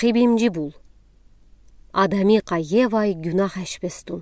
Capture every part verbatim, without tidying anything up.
Xibimci bul. Adami qayevay günah eşbestun.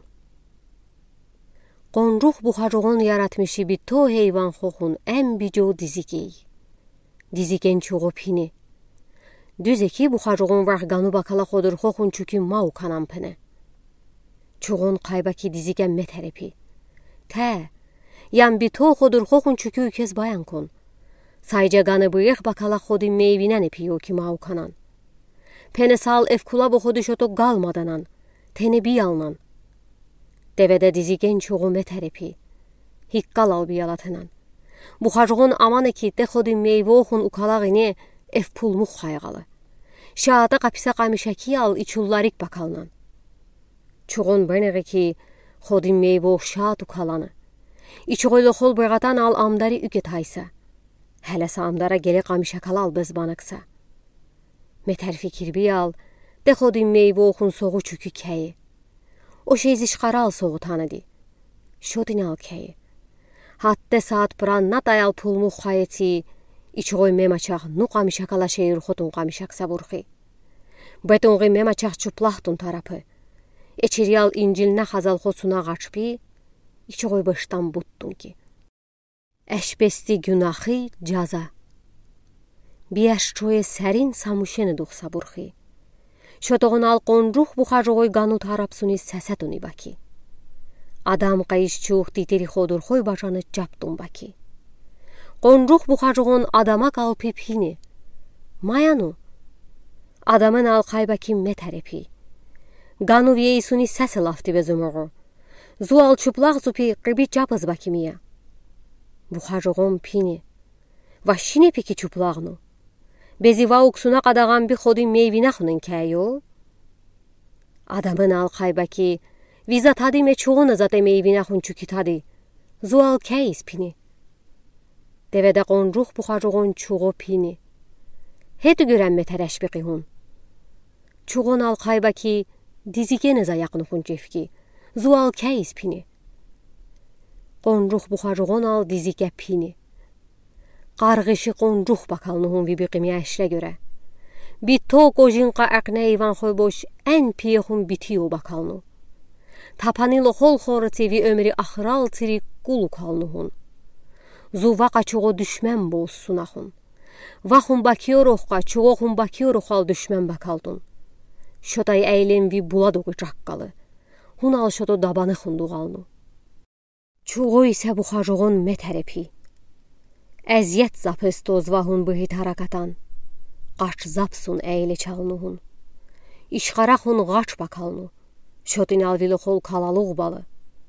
Qonruq buxaroğun yaratmışı bir to heyvan xoxun en bico dizigey. Dizigen çoğu pini. Düz eki buxaroğun varganu bakala xodur xoxun çükü mau kanan pene. Çoğun qaybaki dizigen meterepi. Te, yan bir to xodur xoxun çükü ükez bayan kon. Sayca ganı bıyıq bakala xodi meyvinen epi yo ki mau kanan. Pene sal efkula bu xodi şoto galmadanan. Tene bir yalnan. Devede dizigen çoğu meterepi. Hikkal al bir yalatınan. Buxaroğun aman eki de xodi meyve oxun ukalağını ef pulmuq xayğalı. Şaada qapisa qamışaki al içullarik bakalnan. Çoğun beneği ki xodi meyve ox şaad ukalanı. İçoğuylu xol bırğatan al amdari üket haysa. Hələsə amdara gele qamışakal al bez banıqsa. Meter fikir bir al, de xodi meyve oxun soğu çükü kəyi. O şeyzi şqara al soğu tanıdı. Şodin al kəyi. Hatta saat pranna dayal pulmuq xayeti, İçoğuy memaçaq nu qamışakala şeir xotun qamışaksa burxi. Betonği memaçaq çuplaxtun tarapı. Eçiriyal incilna xazal xosuna qaçpi, İçoğuy baştan buttun ki. Eşbesti günahı caza. Biyaş çoye serin samuşeni duxsa burxi. Şotoğun al qonruq buxaroğuy ganu tarapsuni səsətuni baki. Adam qayış çuğ titiri xodur xoy başanı captun baki. Qonruq buxaroğun adama qalpi pini. Mayanu. Adamın al qaybaki meterepi. Ganu viyeysuni səsi lafti bezumuğu. Zual çuplaq zupi qibi capız bakimiya. Buxaroğun pini. Vaşine peki çuplağını. Bezi vauksuna qadağan bir xodi meyvinaxının kəyo. Adamın al qaybaki viza tadı me çoğuna zate meyvinaxın çükü tadı. Zual kəyiz pini. Devede qonruq buxaroğun çoğu pini. Hedu görən meterəş biqihun. Çoğun al qaybaki dizigene zayaqnıxın cefki. Zual kəyiz pini. Qonruq buxaroğun al dizige pini. Qarğışı qonruq bakalnıhun vi biqimi əşlə görə. Bir to qojinqa əqnə eyvan xoy boş ən piyexun bitiyo bakalnu. Tapanilo xol xorıti vi ömri axıral tiri qulu kalnuhun. Zuvaqa çoğu düşmən boz sunahun. Vaxun bakiyoroxqa çoğuxun bakiyoroxal düşmən bakaldun. Şotay əylin vi buladoğu caqqalı. Hun al şoto dabanı xunduğalnu. Çoğu isə buxaroğun meterepi. Əziyyət zapıstoz vahun bıhit harakatan. Qaç zapsun əyli çalnuhun. İşqaraxun qaç bakalnu. Şotin alvili xol kalalıq balı.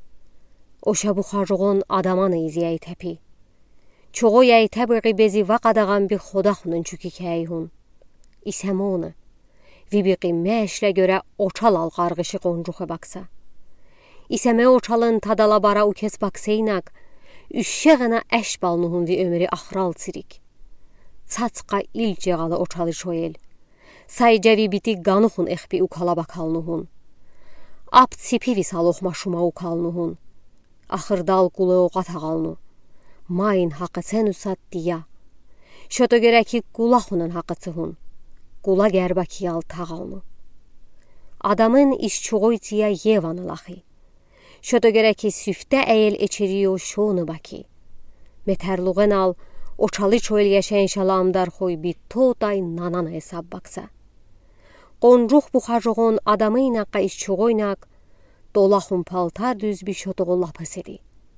Oşa buxaroğun adamanı iziyəyi təpi. Çoğu yəyi təbiqi bezi vaqadağan bir xodaxunun çükü kəyihun. İsəmonu. Vibiqi məşlə görə oçal al qarğışı qonruğu baksa. İsəmə oçalın tadala bara ukes bakseynak, üşşəğına əş balnuhun vi ömri axral sirik. Çaçqa il cəğalı oçalı şoyel. Saycavi biti qanuxun exbi ukala bakalnuhun. Ap tsipi vi saloxma şuma ukalnuhun. Axırdal qulu oqa tağalnu. Mayın haqqı sən usat diya. Şoto görə ki qulaxunan haqqıçıhun. Qula gərbaki al tağalnu. Adamın iş çoğu itiya yevanı laxi. Şoto görə ki süftə əyel eçiriyo şonu baki. Meterluğun al, oçalı çoyel yaşayan şalamdar xoy bir today nanan hesab baksa. Qonruq buxaroğun adamı inaqqa iş çoğu inaq, dolaxun paltar düz bir şotoğu lapıs edi.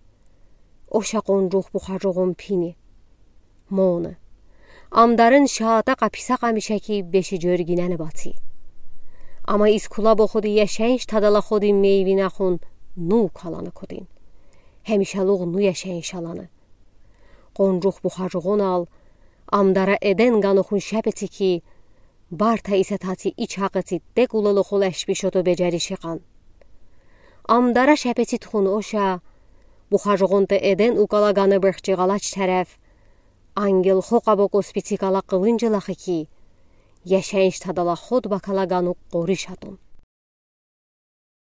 Oşa qonruq buxaroğun pini. Monu. Amdarın şaada qapisa qamışaki beşi jörginəni batı. Ama iskula boxudi yaşayınç tadala xodi meyvinaxun nu kalanı kodin. Həmişəluq nu yaşayın şalanı. Qonruq buxaroğun al, amdara eden qanuxun şəbəti ki, barta isə tati iç haqıti de qululuxul əşbi şoto becərişi qan. Amdara şəbəti txun oşa, buxaroğun da eden uqala qanı bırxcıqalaç tərəf, angel xoqabo qospiti qala qılıncılaxı ki, yaşayınç tadala xod bakala qanu qoriş atun.